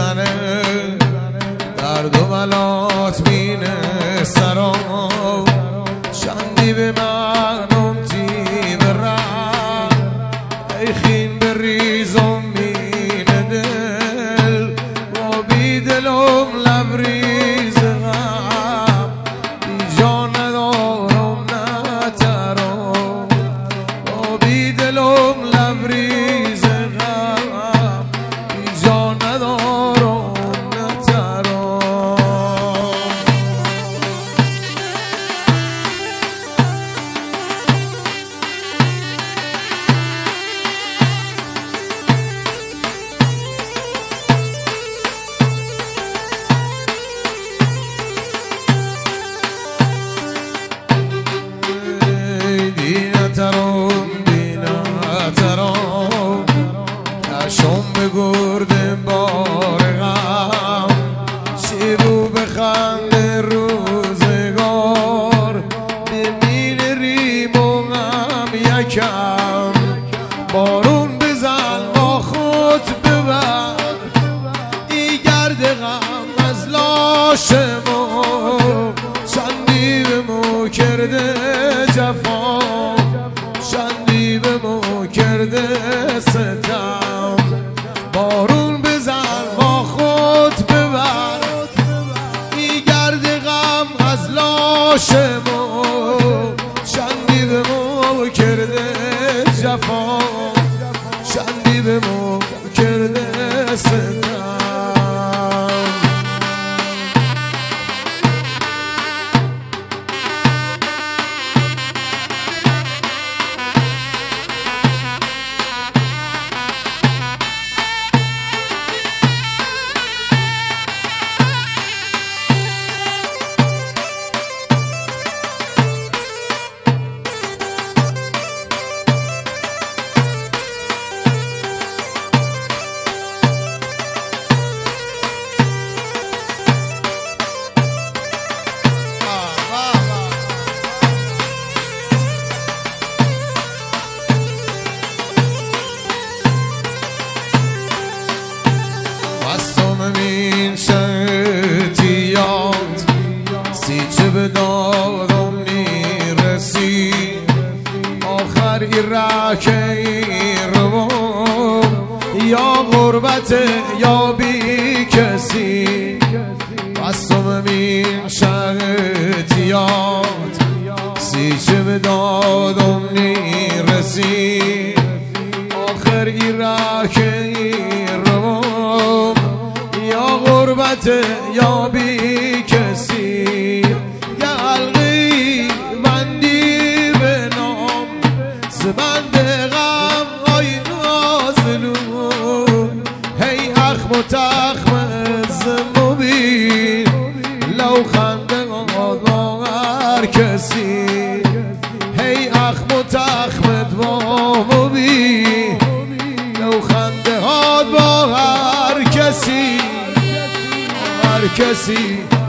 میزنه، درد و ملات مینه سرا، چندی به منم تی برم، ای خین بریزم مینه دل، و بی دلم لبریز غم، بی جا ندارم نترم، و بی دلم لبریز غم، بی جا ندارم نترم. دینترم کشم به گرد بارغم، چی رو بخنده روزگار، بمین ریم و غم یکم، بارون بزن با خود ببر، ای گرد غم از لاش ما، چندی به مو کرده جفا، چندی به مو کرده ستم، بارون بزن با خود ببر، ای گرد غم از لاش ما، چندی به مو کرده جفا، چندی به مو کرده ستم. این شرطیات سی چه به دادم نیرسی، آخر ایره که ایروم، یا غربت یا بی کسی، بستم این شرطیات سی چه به دادم نیرسی، آخر ایره که ایروم، یا غربت یا بی کسی، یا حلقی بندی به نام، زبند غم های نازلون، هی اخم و تخم زمبین، لو خنده با هر کسی، هی اخم و تخم با بین، لو خنده ها با هر کسی، هر کسی.